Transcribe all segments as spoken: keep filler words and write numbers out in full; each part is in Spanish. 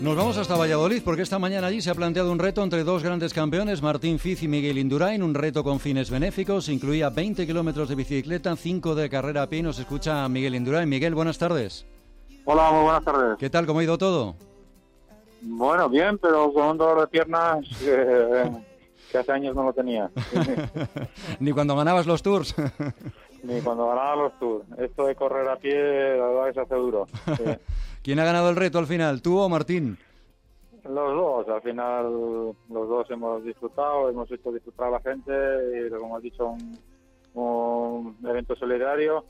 Nos vamos hasta Valladolid porque esta mañana allí se ha planteado un reto entre dos grandes campeones, Martín Fiz y Miguel Indurain, un reto con fines benéficos, incluía veinte kilómetros de bicicleta, cinco de carrera a pie. Nos escucha Miguel Indurain. Miguel, buenas tardes. Hola, muy buenas tardes. ¿Qué tal? ¿Cómo ha ido todo? Bueno, bien, pero con un dolor de piernas que, que hace años no lo tenía. Ni cuando ganabas los Tours. Ni cuando ganaba los Tours. Esto de correr a pie, la verdad que se hace duro. Sí. ¿Quién ha ganado el reto al final, tú o Martín? Los dos, al final los dos hemos disfrutado, hemos hecho disfrutar a la gente y, como has dicho, un, un evento solidario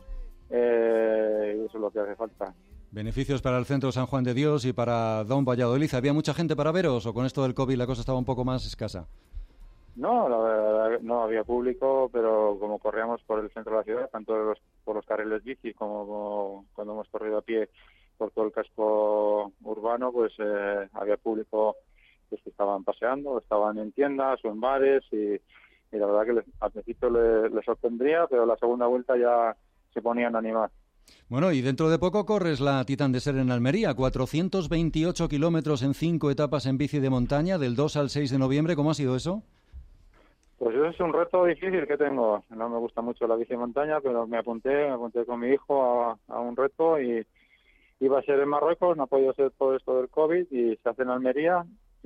eh, y eso es lo que hace falta. Beneficios para el Centro San Juan de Dios y para Don Valladolid. ¿Había mucha gente para veros o con esto del COVID la cosa estaba un poco más escasa? No, la verdad, no había público, pero como corríamos por el centro de la ciudad, tanto los, por los carriles bici como, como cuando hemos corrido a pie por todo el casco urbano, pues eh, había público pues, que estaban paseando, estaban en tiendas o en bares y, y la verdad que les, al principio les, les sorprendría, pero la segunda vuelta ya se ponían a animar. Bueno, y dentro de poco corres la Titan de Ser en Almería, cuatrocientos veintiocho kilómetros en cinco etapas en bici de montaña, del dos al seis de noviembre. ¿Cómo ha sido eso? Pues eso es un reto difícil que tengo. No me gusta mucho la bici de montaña, pero me apunté, me apunté con mi hijo a, a un reto y iba a ser en Marruecos, no ha podido ser por esto del COVID y se hace en Almería y,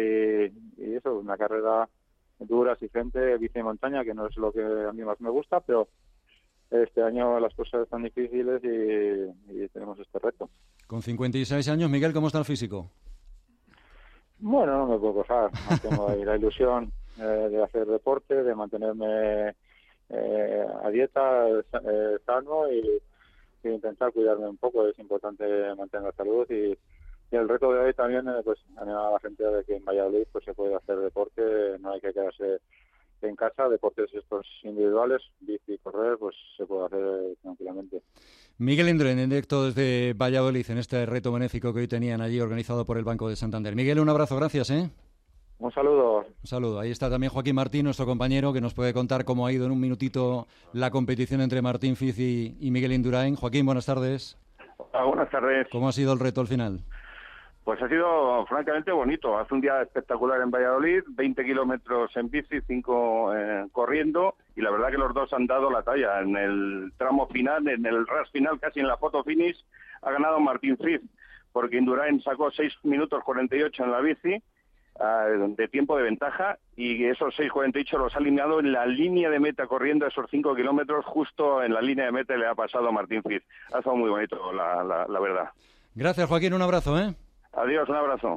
y eso, una carrera dura, exigente, bici de montaña, que no es lo que a mí más me gusta, pero este año las cosas están difíciles y, y tenemos este reto. Con cincuenta y seis años, Miguel, ¿cómo está el físico? Bueno, no me puedo quejar, tengo ahí la ilusión eh, de hacer deporte, de mantenerme eh, a dieta, eh, sano y y intentar cuidarme un poco. Es importante mantener la salud y, y el reto de hoy también eh, pues animar a la gente de que en Valladolid pues se puede hacer deporte, no hay que quedarse en casa, deportes estos individuales, bici y correr, pues se puede hacer tranquilamente. Miguel Indurain, en directo desde Valladolid, en este reto benéfico que hoy tenían allí organizado por el Banco de Santander. Miguel, un abrazo, gracias, ¿eh? Un saludo. Un saludo. Ahí está también Joaquín Martín, nuestro compañero, que nos puede contar cómo ha ido en un minutito la competición entre Martín Fiz y, y Miguel Indurain. Joaquín, buenas tardes. Hola, buenas tardes. ¿Cómo ha sido el reto al final? Pues ha sido francamente bonito. Hace un día espectacular en Valladolid, veinte kilómetros en bici, cinco eh, corriendo, y la verdad que los dos han dado la talla. En el tramo final, en el ras final, casi en la foto finish, ha ganado Martín Fiz, porque Indurain sacó seis minutos cuarenta y ocho en la bici, de tiempo de ventaja, y esos seis cuarenta y ocho los ha alineado en la línea de meta corriendo esos cinco kilómetros, justo en la línea de meta le ha pasado a Martín Fiz. Ha estado muy bonito, la, la, la verdad. Gracias, Joaquín, un abrazo, ¿eh? Adiós, un abrazo.